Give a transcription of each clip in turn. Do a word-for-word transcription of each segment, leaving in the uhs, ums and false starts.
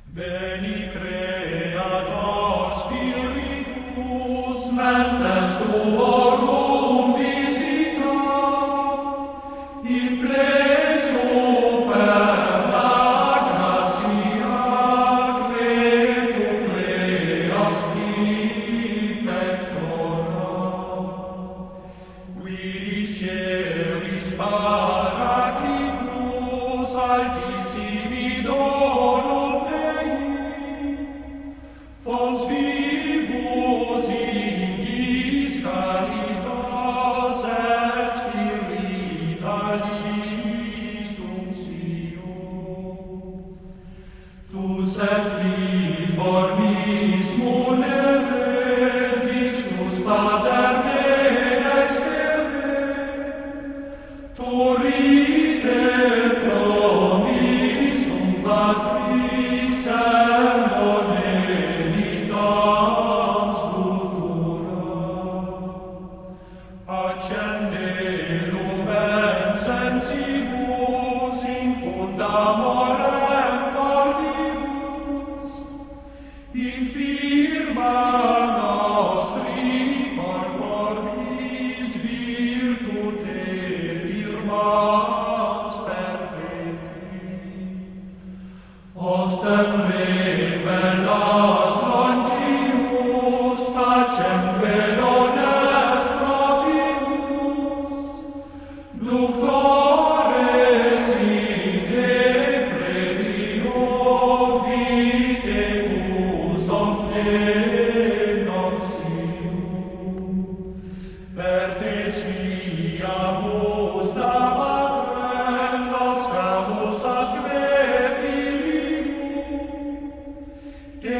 Veni Creator Spiritus, mentes tuorum visita, in ple superna gratia, que tu creasti pectora, qui ricevis Paraclitus altissimi donum Dei, fons vivus indis caritas et spiritualis unctio. Tu septiformis munere, Christus Pater menex Deve, Turrite promissum Patris sermone vitans futura. Accende lumen sensibus in fundamorem cordibus, in firma nostri corporis virtute firmans perpetui. Ostem rebellas longimus, tacem dones protibus, ductores ide previo vitebus omne noxium. Per te sciamus da patrem, noscamus atque filium, te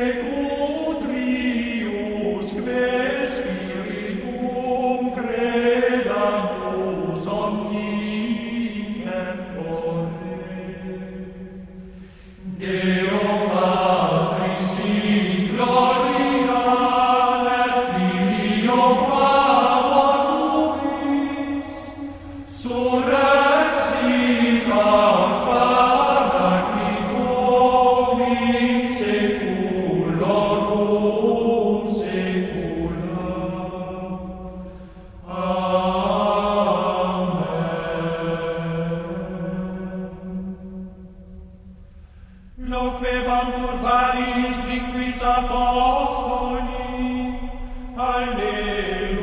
cutrius que spiritum credamus omni tempore. Deo Patris in gloria, et Filio qua mortuis, surrexit ad Paraclitum in saeculorum saecula. Amen. Loquebantur varis liquis apostoli, Alleluia.